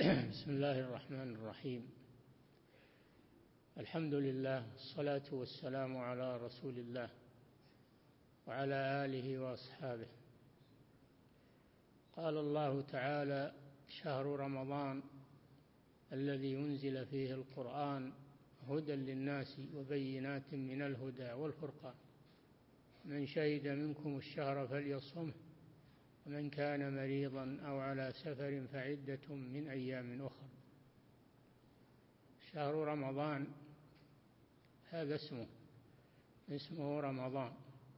بسم الله الرحمن الرحيم. الحمد لله، الصلاة والسلام على رسول الله وعلى آله وأصحابه. قال الله تعالى: شهر رمضان الذي أنزل فيه القرآن هدى للناس وبينات من الهدى والفرقان، من شهد منكم الشهر فليصمه، ومن كان مريضا أو على سفر فعدة من أيام أخر. شهر رمضان هذا اسمه رمضان،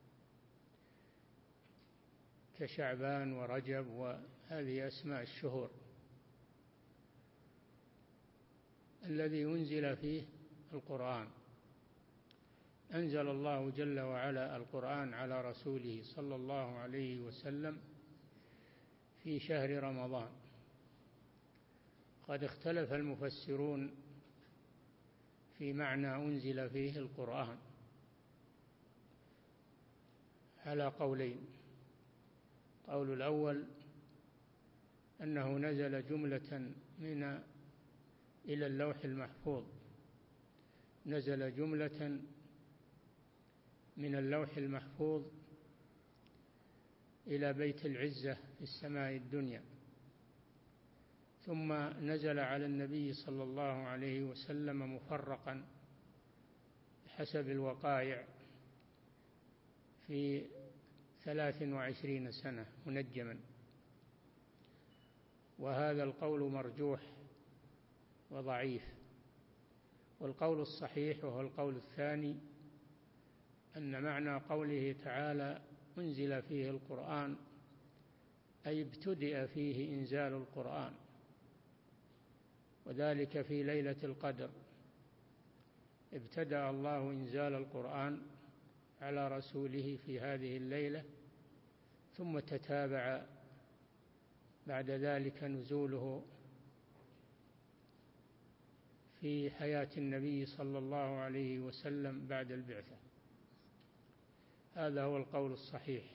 كشعبان ورجب، وهذه أسماء الشهور. الذي أنزل فيه القرآن، أنزل الله جل وعلا القرآن على رسوله صلى الله عليه وسلم في شهر رمضان. قد اختلف المفسرون في معنى أنزل فيه القرآن على قولين. قول الأول أنه نزل جملة إلى اللوح المحفوظ، نزل جملة من اللوح المحفوظ إلى بيت العزة في السماء الدنيا، ثم نزل على النبي صلى الله عليه وسلم مفرقا حسب الوقائع في 23 سنة منجما. وهذا القول مرجوح وضعيف. والقول الصحيح وهو القول الثاني أن معنى قوله تعالى أنزل فيه القرآن أي ابتدأ فيه إنزال القرآن، وذلك في ليلة القدر. ابتدأ الله إنزال القرآن على رسوله في هذه الليلة، ثم تتابع بعد ذلك نزوله في حياة النبي صلى الله عليه وسلم بعد البعثة. هذا هو القول الصحيح.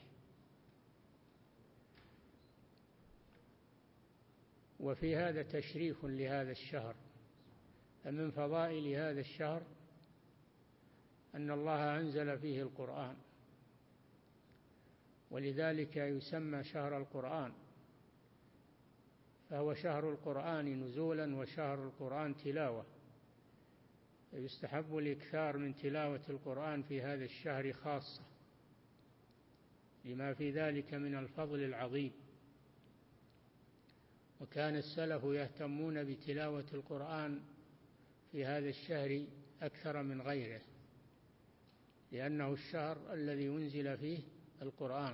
وفي هذا تشريف لهذا الشهر. فمن فضائل هذا الشهر أن الله أنزل فيه القرآن، ولذلك يسمى شهر القرآن، فهو شهر القرآن نزولا وشهر القرآن تلاوة. يستحب الإكثار من تلاوة القرآن في هذا الشهر خاصة، لما في ذلك من الفضل العظيم. وكان السلف يهتمون بتلاوة القرآن في هذا الشهر أكثر من غيره، لأنه الشهر الذي أنزل فيه القرآن.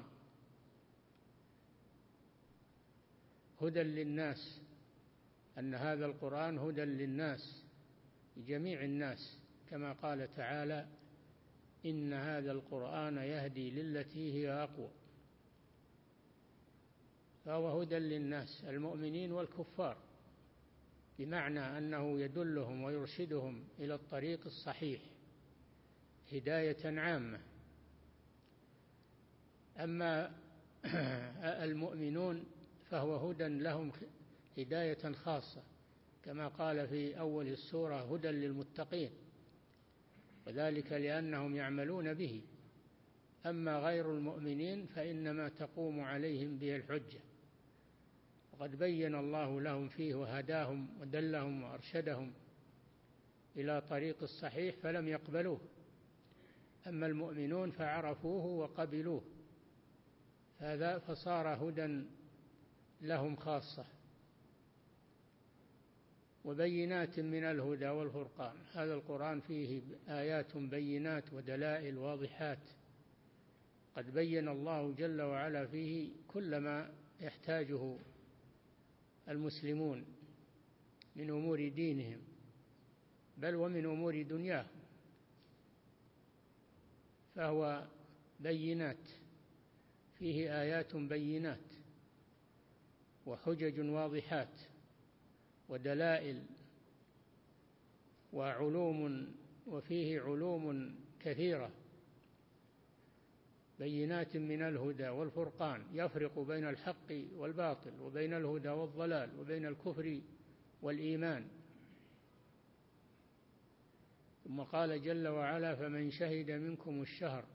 هدى للناس، أن هذا القرآن هدى للناس لجميع الناس، كما قال تعالى: إن هذا القرآن يهدي للتي هي أقوى. فهو هدى للناس المؤمنين والكفار، بمعنى أنه يدلهم ويرشدهم إلى الطريق الصحيح هداية عامة. أما المؤمنون فهو هدى لهم هداية خاصة، كما قال في أول السورة: هدى للمتقين، وذلك لأنهم يعملون به. أما غير المؤمنين فإنما تقوم عليهم به الحجة، وقد بين الله لهم فيه وهداهم ودلهم وأرشدهم إلى طريق الصحيح فلم يقبلوه. أما المؤمنون فعرفوه وقبلوه، فصار هدى لهم خاصة. وبينات من الهدى والفرقان، هذا القرآن فيه آيات بينات ودلائل واضحات، قد بين الله جل وعلا فيه كل ما يحتاجه المسلمون من أمور دينهم، بل ومن أمور دنياهم. فهو بينات، فيه آيات بينات وحجج واضحات ودلائل وعلوم، وفيه علوم كثيرة. بينات من الهدى والفرقان، يفرق بين الحق والباطل، وبين الهدى والضلال، وبين الكفر والإيمان. ثم قال جل وعلا: فمن شهد منكم الشهر،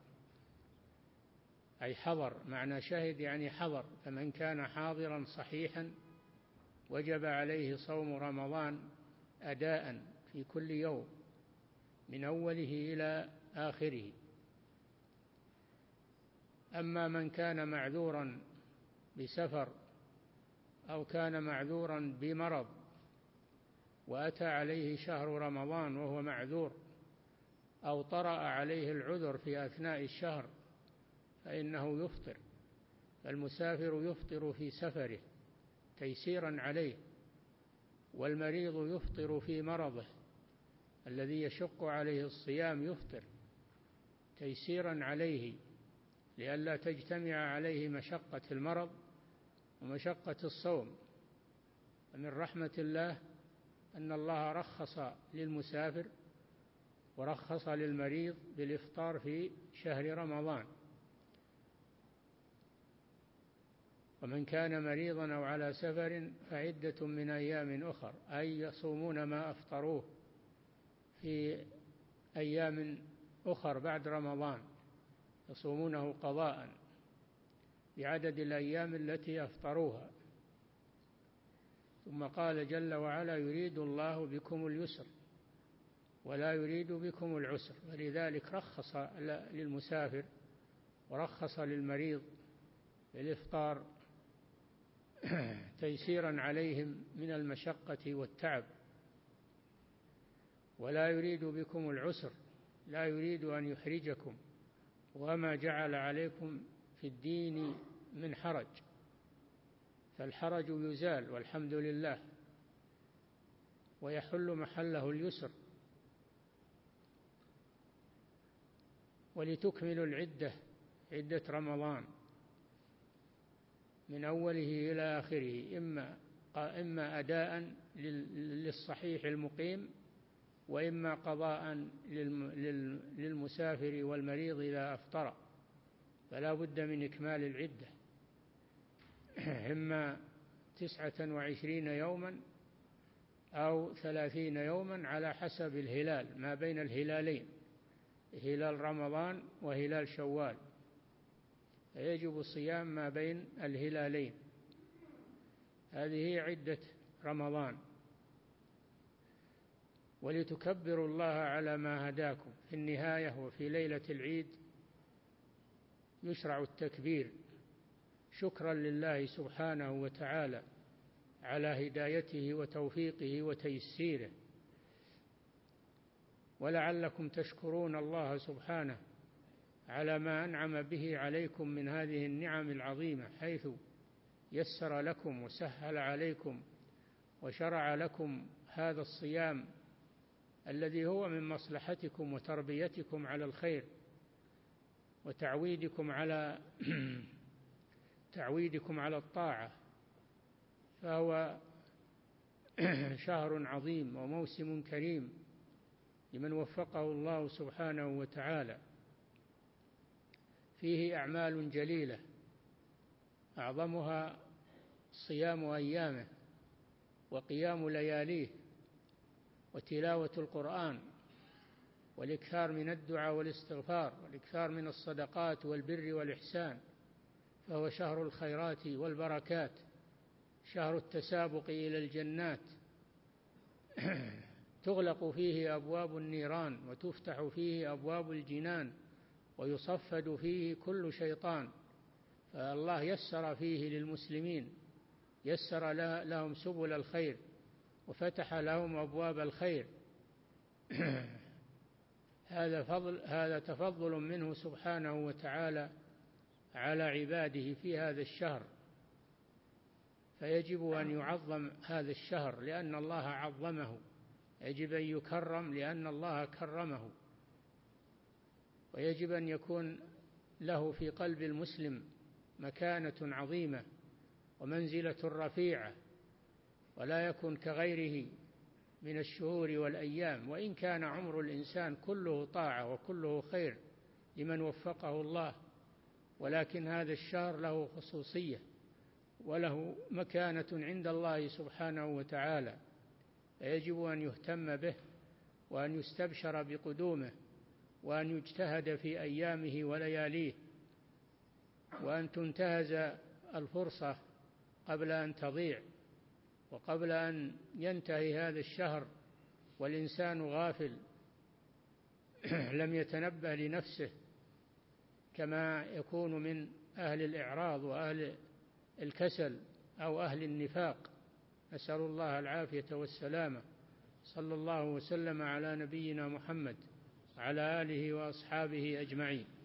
أي حضر، معنى شهد يعني حضر. فمن كان حاضرا صحيحا وجب عليه صوم رمضان أداء في كل يوم من أوله إلى آخره. أما من كان معذورا بسفر أو كان معذورا بمرض وأتى عليه شهر رمضان وهو معذور، أو طرأ عليه العذر في أثناء الشهر، فإنه يفطر. فالمسافر يفطر في سفره تيسيرا عليه، والمريض يفطر في مرضه الذي يشق عليه الصيام، يفطر تيسيرا عليه لئلا تجتمع عليه مشقة المرض ومشقة الصوم. ومن رحمة الله أن الله رخص للمسافر ورخص للمريض بالإفطار في شهر رمضان. ومن كان مريضا أو على سفر فعدة من أيام أخر، أي يصومون ما أفطروه في أيام أخر بعد رمضان، يصومونه قضاء بعدد الأيام التي أفطروها. ثم قال جل وعلا: يريد الله بكم اليسر ولا يريد بكم العسر. ولذلك رخص للمسافر ورخص للمريض بالإفطار تيسيرا عليهم من المشقة والتعب. ولا يريد بكم العسر، لا يريد أن يحرجكم، وما جعل عليكم في الدين من حرج، فالحرج يزال والحمد لله، ويحل محله اليسر. ولتكملوا العدة، عدة رمضان من أوله إلى آخره، إما أداء للصحيح المقيم، وإما قضاء للمسافر والمريض إذا أفطر، فلا بد من إكمال العدة، إما 29 يوما أو 30 يوما على حسب الهلال، ما بين الهلالين، هلال رمضان وهلال شوال، فيجب الصيام ما بين الهلالين. هذه عدة رمضان. ولتكبروا الله على ما هداكم. في النهاية وفي ليلة العيد يشرع التكبير شكرا لله سبحانه وتعالى على هدايته وتوفيقه وتيسيره، ولعلكم تشكرون الله سبحانه على ما أنعم به عليكم من هذه النعم العظيمة، حيث يسر لكم وسهل عليكم وشرع لكم هذا الصيام الذي هو من مصلحتكم وتربيتكم على الخير وتعويدكم على الطاعة. فهو شهر عظيم وموسم كريم لمن وفقه الله سبحانه وتعالى، فيه أعمال جليلة أعظمها صيام أيامه وقيام لياليه وتلاوة القرآن والإكثار من الدعاء والاستغفار والإكثار من الصدقات والبر والإحسان. فهو شهر الخيرات والبركات، شهر التسابق إلى الجنات، تغلق فيه أبواب النيران وتفتح فيه أبواب الجنان ويصفد فيه كل شيطان. فالله يسر فيه للمسلمين، يسر لهم سبل الخير وفتح لهم أبواب الخير. هذا تفضل منه سبحانه وتعالى على عباده في هذا الشهر، فيجب أن يعظم هذا الشهر لأن الله عظمه، يجب أن يكرم لأن الله كرمه، ويجب أن يكون له في قلب المسلم مكانة عظيمة ومنزلة رفيعة، ولا يكون كغيره من الشهور والأيام، وإن كان عمر الإنسان كله طاعة وكله خير لمن وفقه الله، ولكن هذا الشهر له خصوصية وله مكانة عند الله سبحانه وتعالى، فيجب أن يهتم به وأن يستبشر بقدومه وأن يجتهد في أيامه ولياليه، وأن تنتهز الفرصة قبل أن تضيع وقبل أن ينتهي هذا الشهر والإنسان غافل لم يتنبه لنفسه، كما يكون من أهل الإعراض وأهل الكسل أو أهل النفاق، نسأل الله العافية والسلامة. صلى الله وسلم على نبينا محمد وعلى آله وأصحابه أجمعين.